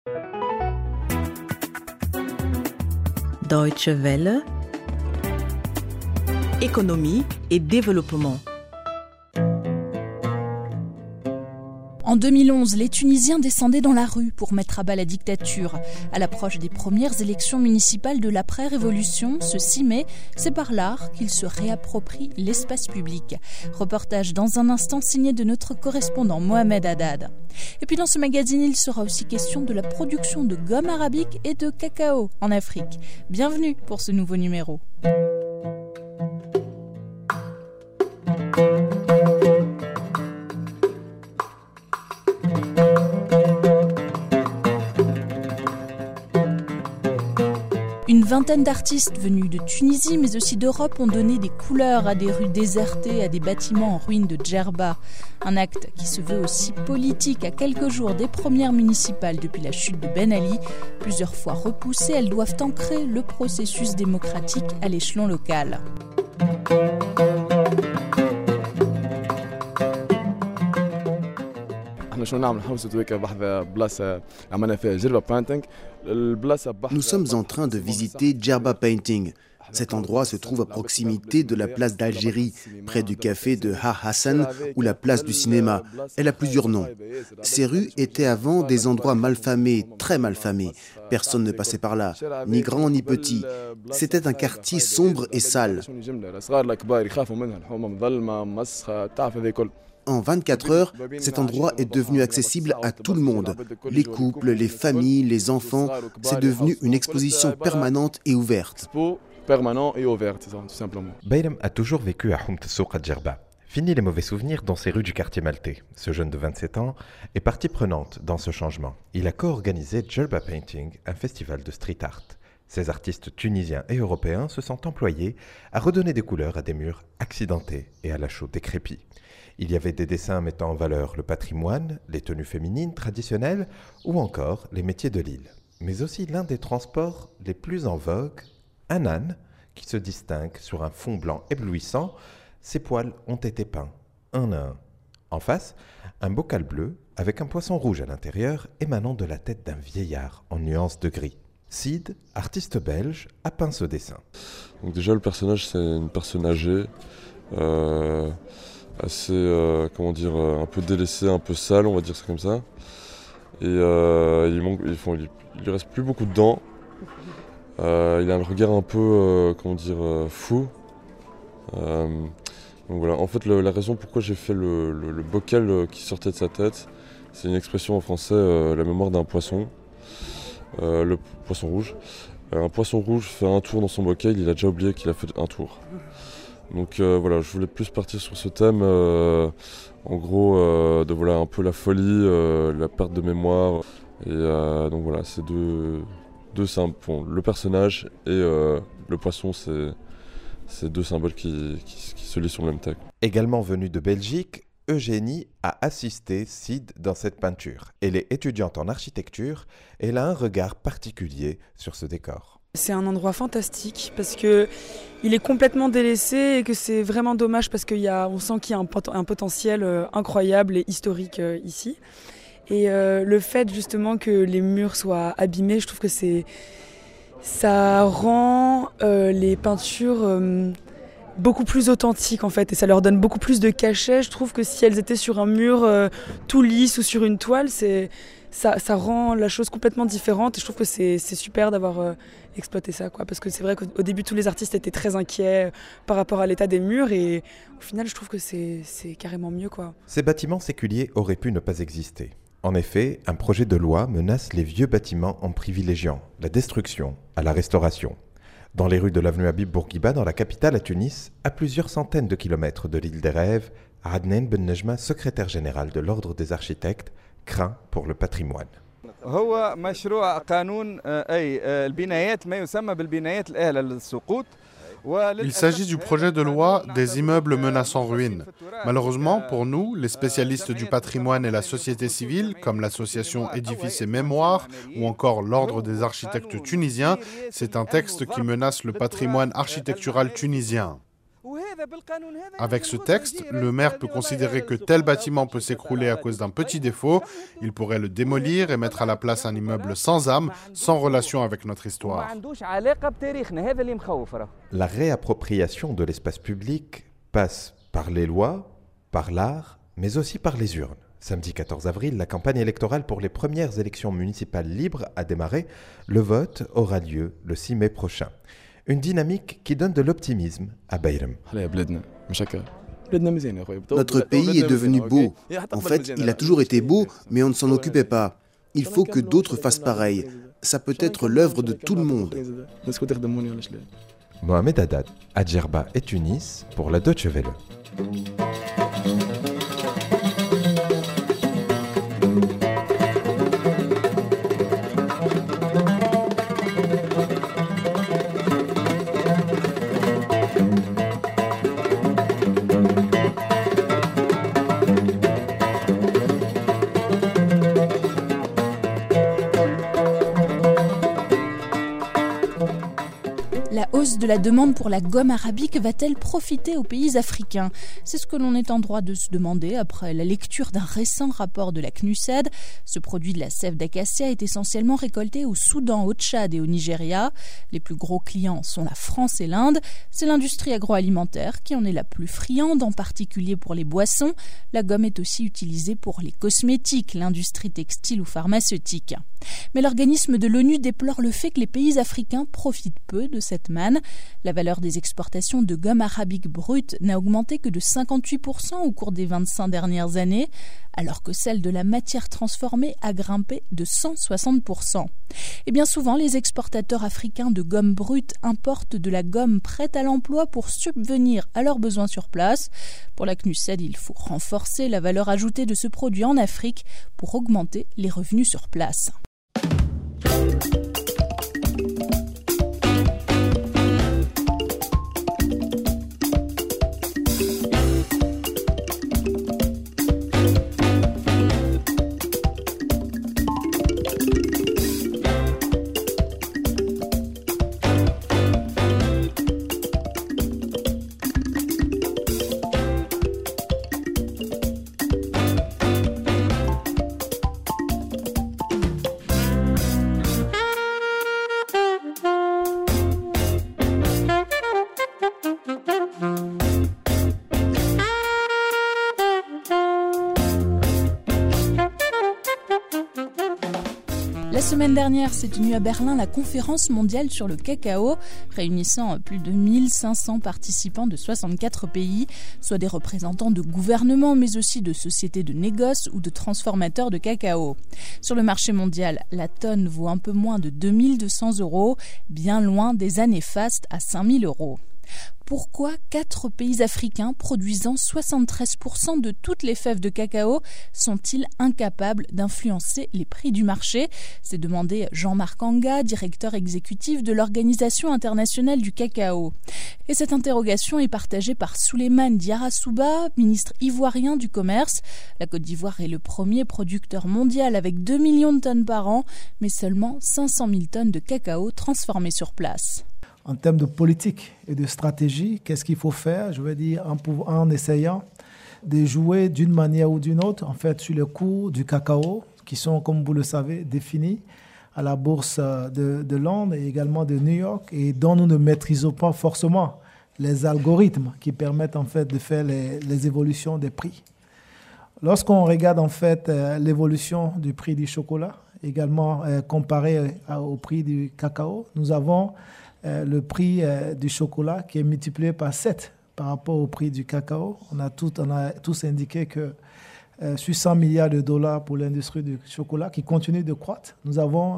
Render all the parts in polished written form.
Deutsche Welle, économie et développement. En 2011, les Tunisiens descendaient dans la rue pour mettre à bas la dictature. À l'approche des premières élections municipales de l'après-révolution, ce 6 mai, c'est par l'art qu'ils se réapproprient l'espace public. Reportage dans un instant signé de notre correspondant Mohamed Haddad. Et puis dans ce magazine, il sera aussi question de la production de gomme arabique et de cacao en Afrique. Bienvenue pour ce nouveau numéro. Une vingtaine d'artistes venus de Tunisie mais aussi d'Europe ont donné des couleurs à des rues désertées, à des bâtiments en ruine de Djerba. Un acte qui se veut aussi politique à quelques jours des premières municipales depuis la chute de Ben Ali. Plusieurs fois repoussées, elles doivent ancrer le processus démocratique à l'échelon local. Nous sommes en train de visiter Djerba Painting. Cet endroit se trouve à proximité de la place d'Algérie, près du café de Ha Hassan ou la place du cinéma. Elle a plusieurs noms. Ces rues étaient avant des endroits malfamés, très malfamés. Personne ne passait par là, ni grand ni petit. C'était un quartier sombre et sale. En 24 heures, cet endroit est devenu accessible à tout le monde. Les couples, les familles, les enfants. C'est devenu une exposition permanente et ouverte. Bayrem a toujours vécu à Homt Souk à Djerba. Fini les mauvais souvenirs dans ces rues du quartier maltais. Ce jeune de 27 ans est partie prenante dans ce changement. Il a co-organisé Djerba Painting, un festival de street art. Ces artistes tunisiens et européens se sont employés à redonner des couleurs à des murs accidentés et à la chaux décrépits. Il y avait des dessins mettant en valeur le patrimoine, les tenues féminines traditionnelles ou encore les métiers de l'île. Mais aussi l'un des transports les plus en vogue, un âne qui se distingue sur un fond blanc éblouissant. Ses poils ont été peints, un à un. En face, un bocal bleu avec un poisson rouge à l'intérieur émanant de la tête d'un vieillard en nuances de gris. Sid, artiste belge, a peint ce dessin. Donc déjà, le personnage, c'est une personne âgée, assez, un peu délaissée, un peu sale, on va dire ça comme ça. Et il lui reste plus beaucoup de dents. Il a un regard un peu, fou. Donc voilà, en fait, la raison pourquoi j'ai fait le bocal qui sortait de sa tête, c'est une expression en français, la mémoire d'un poisson, le poisson rouge. Un poisson rouge fait un tour dans son bocal, il a déjà oublié qu'il a fait un tour. Donc voilà, je voulais plus partir sur ce thème, en gros, de voilà un peu la folie, la perte de mémoire. Et donc voilà, c'est deux symboles, le personnage et le poisson, c'est deux symboles qui se lient sur le même texte. Également venue de Belgique, Eugénie a assisté Sid dans cette peinture. Elle est étudiante en architecture et elle a un regard particulier sur ce décor. C'est un endroit fantastique parce qu'il est complètement délaissé et que c'est vraiment dommage parce on sent qu'il y a un potentiel incroyable et historique ici. Et le fait justement que les murs soient abîmés, je trouve que ça rend les peintures beaucoup plus authentiques en fait et ça leur donne beaucoup plus de cachet. Je trouve que si elles étaient sur un mur tout lisse ou sur une toile, ça rend la chose complètement différente et je trouve que c'est super d'avoir exploité ça, quoi. Parce que c'est vrai qu'au début tous les artistes étaient très inquiets par rapport à l'état des murs et au final je trouve que c'est carrément mieux, quoi. Ces bâtiments séculiers auraient pu ne pas exister. En effet, un projet de loi menace les vieux bâtiments en privilégiant la destruction à la restauration. Dans les rues de l'avenue Habib Bourguiba, dans la capitale à Tunis, à plusieurs centaines de kilomètres de l'île des Rêves, Adnan Ben Nejma, secrétaire général de l'Ordre des architectes, craint pour le patrimoine. Il s'agit du projet de loi des immeubles menaçant ruine. Malheureusement, pour nous, les spécialistes du patrimoine et la société civile, comme l'association Édifices et Mémoire ou encore l'Ordre des architectes tunisiens, c'est un texte qui menace le patrimoine architectural tunisien. Avec ce texte, le maire peut considérer que tel bâtiment peut s'écrouler à cause d'un petit défaut. Il pourrait le démolir et mettre à la place un immeuble sans âme, sans relation avec notre histoire. La réappropriation de l'espace public passe par les lois, par l'art, mais aussi par les urnes. Samedi 14 avril, la campagne électorale pour les premières élections municipales libres a démarré. Le vote aura lieu le 6 mai prochain. Une dynamique qui donne de l'optimisme à Bayram. Notre pays est devenu beau. En fait, il a toujours été beau, mais on ne s'en occupait pas. Il faut que d'autres fassent pareil. Ça peut être l'œuvre de tout le monde. Mohamed Haddad, à Djerba et Tunis, pour la Deutsche Welle. La hausse de la demande pour la gomme arabique va-t-elle profiter aux pays africains ? C'est ce que l'on est en droit de se demander après la lecture d'un récent rapport de la CNUSED. Ce produit de la sève d'acacia est essentiellement récolté au Soudan, au Tchad et au Nigeria. Les plus gros clients sont la France et l'Inde. C'est l'industrie agroalimentaire qui en est la plus friande, en particulier pour les boissons. La gomme est aussi utilisée pour les cosmétiques, l'industrie textile ou pharmaceutique. Mais l'organisme de l'ONU déplore le fait que les pays africains profitent peu de cette manne. La valeur des exportations de gomme arabique brute n'a augmenté que de 58% au cours des 25 dernières années, alors que celle de la matière transformée a grimpé de 160%. Et bien souvent, les exportateurs africains de gomme brute importent de la gomme prête à l'emploi pour subvenir à leurs besoins sur place. Pour la CNUSED, il faut renforcer la valeur ajoutée de ce produit en Afrique pour augmenter les revenus sur place. La semaine dernière s'est tenue à Berlin la conférence mondiale sur le cacao, réunissant plus de 1500 participants de 64 pays, soit des représentants de gouvernements, mais aussi de sociétés de négoce ou de transformateurs de cacao. Sur le marché mondial, la tonne vaut un peu moins de 2200 €, bien loin des années fastes à 5000 €. Pourquoi 4 pays africains produisant 73% de toutes les fèves de cacao sont-ils incapables d'influencer les prix du marché ? C'est demandé Jean-Marc Anga, directeur exécutif de l'Organisation internationale du cacao. Et cette interrogation est partagée par Souleymane Diarra-Souba, ministre ivoirien du commerce. La Côte d'Ivoire est le premier producteur mondial avec 2 millions de tonnes par an, mais seulement 500 000 tonnes de cacao transformées sur place. En termes de politique et de stratégie, qu'est-ce qu'il faut faire ? Je veux dire, en essayant de jouer d'une manière ou d'une autre, en fait, sur les cours du cacao, qui sont, comme vous le savez, définis à la bourse de Londres et également de New York, et dont nous ne maîtrisons pas forcément les algorithmes qui permettent en fait de faire les évolutions des prix. Lorsqu'on regarde en fait l'évolution du prix du chocolat, également comparé au prix du cacao, nous avons le prix du chocolat qui est multiplié par 7 par rapport au prix du cacao. On a tous indiqué que sur 100 milliards de dollars pour l'industrie du chocolat qui continue de croître, nous avons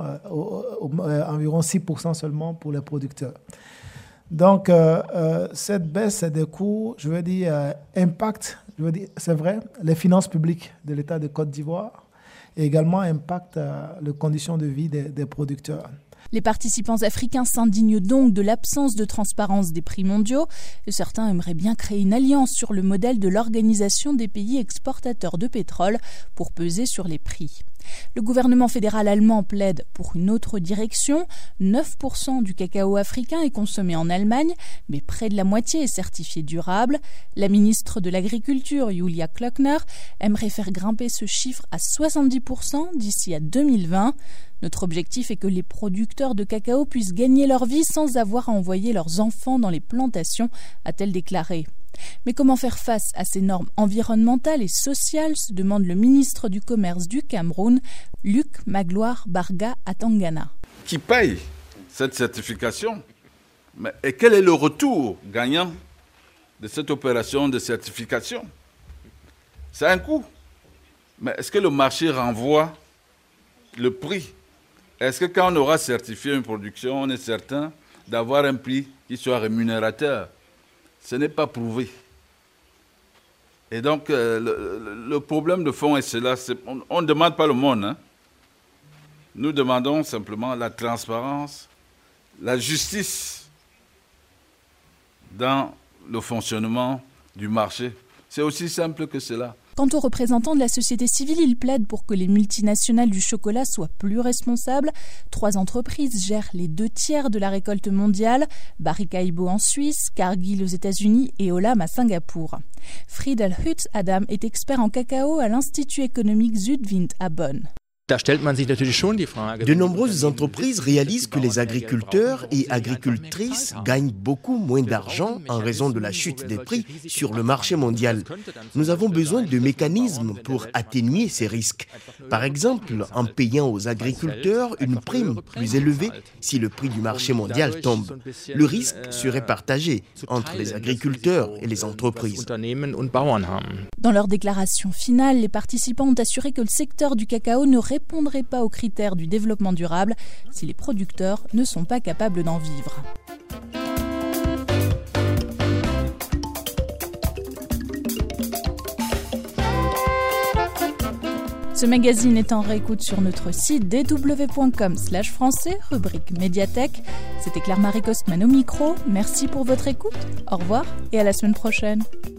environ 6% seulement pour les producteurs. Donc, cette baisse des coûts, je veux dire, impacte, c'est vrai, les finances publiques de l'État de Côte d'Ivoire et également impacte les conditions de vie des producteurs. Les participants africains s'indignent donc de l'absence de transparence des prix mondiaux et certains aimeraient bien créer une alliance sur le modèle de l'Organisation des pays exportateurs de pétrole pour peser sur les prix. Le gouvernement fédéral allemand plaide pour une autre direction. 9% du cacao africain est consommé en Allemagne, mais près de la moitié est certifié durable. La ministre de l'Agriculture, Julia Klöckner, aimerait faire grimper ce chiffre à 70% d'ici à 2020. Notre objectif est que les producteurs de cacao puissent gagner leur vie sans avoir à envoyer leurs enfants dans les plantations, a-t-elle déclaré. Mais comment faire face à ces normes environnementales et sociales, se demande le ministre du Commerce du Cameroun, Luc Magloire Barga Atangana. Qui paye cette certification? Et quel est le retour gagnant de cette opération de certification? C'est un coût. Mais est-ce que le marché renvoie le prix? Est-ce que quand on aura certifié une production, on est certain d'avoir un prix qui soit rémunérateur? Ce n'est pas prouvé. Et donc, le problème de fond est cela. On ne demande pas le monde. Hein. Nous demandons simplement la transparence, la justice dans le fonctionnement du marché. C'est aussi simple que cela. Quant aux représentants de la société civile, ils plaident pour que les multinationales du chocolat soient plus responsables. 3 entreprises gèrent les 2/3 de la récolte mondiale, Barry-Callebaut en Suisse, Cargill aux États-Unis et Olam à Singapour. Friedel Hütz-Adam est expert en cacao à l'Institut économique Südwind à Bonn. De nombreuses entreprises réalisent que les agriculteurs et agricultrices gagnent beaucoup moins d'argent en raison de la chute des prix sur le marché mondial. Nous avons besoin de mécanismes pour atténuer ces risques. Par exemple, en payant aux agriculteurs une prime plus élevée si le prix du marché mondial tombe. Le risque serait partagé entre les agriculteurs et les entreprises. Dans leur déclaration finale, les participants ont assuré que le secteur du cacao ne répondrait pas aux critères du développement durable si les producteurs ne sont pas capables d'en vivre. Ce magazine est en réécoute sur notre site dw.com/français, rubrique médiathèque. C'était Claire-Marie Costman au micro. Merci pour votre écoute. Au revoir et à la semaine prochaine.